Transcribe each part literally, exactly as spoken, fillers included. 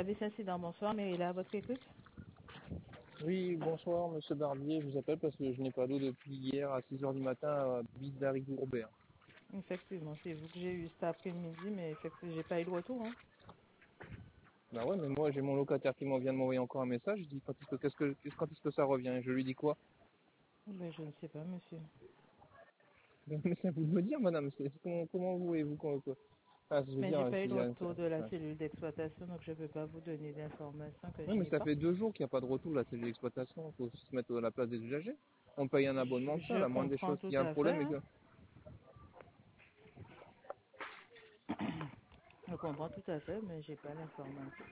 service incident, bonsoir, mais là, à votre écoute. Oui, bonsoir, monsieur Barbier. Je vous appelle parce que je n'ai pas d'eau depuis hier à six heures du matin à Bidary-Gourbert. Effectivement, c'est vous que j'ai eu cet après-midi, mais effectivement, j'ai pas eu de retour. Hein. Bah ouais, mais moi j'ai mon locataire qui m'en vient de m'envoyer encore un message. Je dis quand est-ce que, qu'est-ce que, quand est-ce que ça revient? Je lui dis quoi? Ben, je ne sais pas, monsieur. Mais c'est à vous de me dire, madame. C'est, comment, comment voulez-vous qu'on... Ah, je veux Mais dire, j'ai pas eu s'il de y a... retour de la Ouais. cellule d'exploitation, donc je ne peux pas vous donner d'informations que Oui, je mais n'ai ça pas. fait deux jours qu'il n'y a pas de retour de la cellule d'exploitation. Il faut se mettre à la place des usagers. On paye un abonnement Je, de ça. je La moindre des comprends choses, tout s'il y a un à fait. problème et Hein. que... Je comprends tout à fait, mais j'ai pas l'information.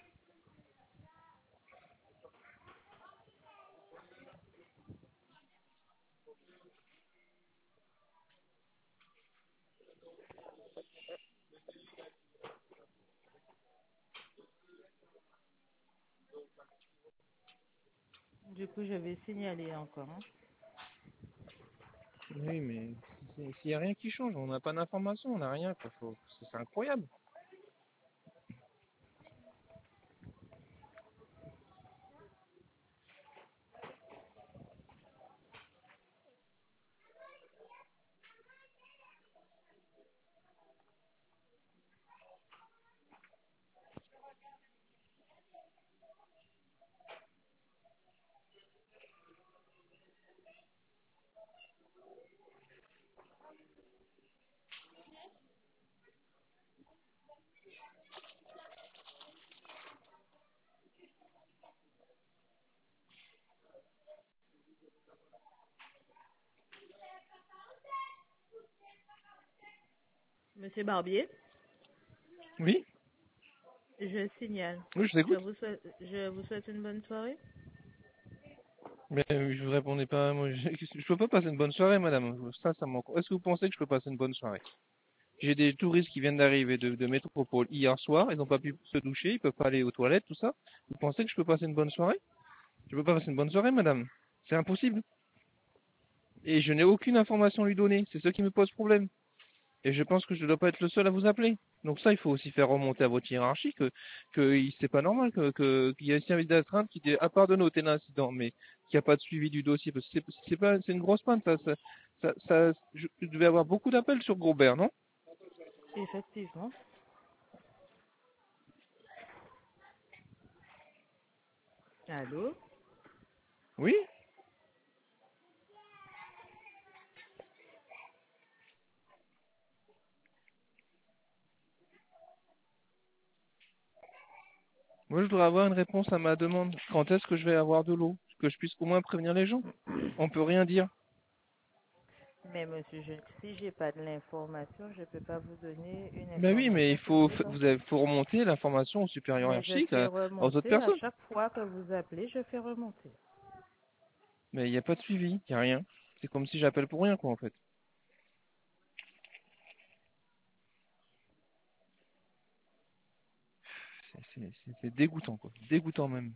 Du coup, je vais signaler encore. Hein. Oui, mais s'il n'y a rien qui change, on n'a pas d'information, on n'a rien. Quoi. Faut... C'est, c'est incroyable. Monsieur Barbier, Oui, je signale. oui, je Je t'écoute. vous souhaite, je vous souhaite une bonne soirée. Mais euh, je vous répondais pas. Moi, je, je peux pas passer une bonne soirée, madame. Ça, ça m'en... Est-ce que vous pensez que je peux passer une bonne soirée? J'ai des touristes qui viennent d'arriver de, de métropole hier soir. Ils n'ont pas pu se doucher. Ils peuvent pas aller aux toilettes, tout ça. Vous pensez que je peux passer une bonne soirée? Je peux pas passer une bonne soirée, madame. C'est impossible. Et je n'ai aucune information à lui donner. C'est ce qui me pose problème. Et je pense que je ne dois pas être le seul à vous appeler. Donc ça, il faut aussi faire remonter à votre hiérarchie que, que c'est pas normal que, que, qu'il y a un service d'astreinte qui dit, à part de noter l'incident, mais qu'il n'y a pas de suivi du dossier, parce que c'est, c'est pas, c'est une grosse panne, ça, ça, ça, ça je, je devais avoir beaucoup d'appels sur Grobert, non? Effectivement. Allô? Oui? Moi, je voudrais avoir une réponse à ma demande. Quand est-ce que je vais avoir de l'eau? Que je puisse au moins prévenir les gens. On peut rien dire. Mais monsieur, je, si j'ai pas de l'information, je peux pas vous donner une Ben oui, mais information il que je faut, n'ai pas. vous avez, faut remonter l'information au supérieur Mais je hiérarchique, fais à- aux autres remonter à personnes. chaque fois que vous appelez, je fais remonter. Mais il n'y a pas de suivi, il n'y a rien. C'est comme si j'appelle pour rien, quoi, en fait. C'est c'est- c'est- c'est dégoûtant, quoi. Dégoûtant même.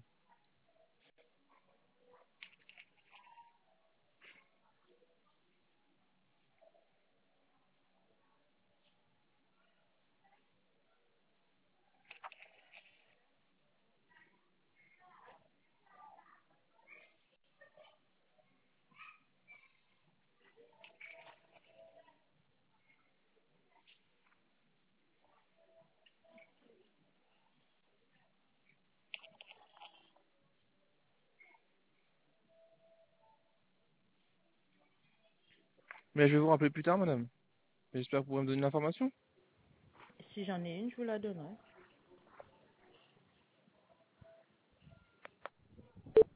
Mais je vais vous rappeler plus tard, madame. J'espère que vous pourrez me donner l'information. Si j'en ai une, je vous la donnerai.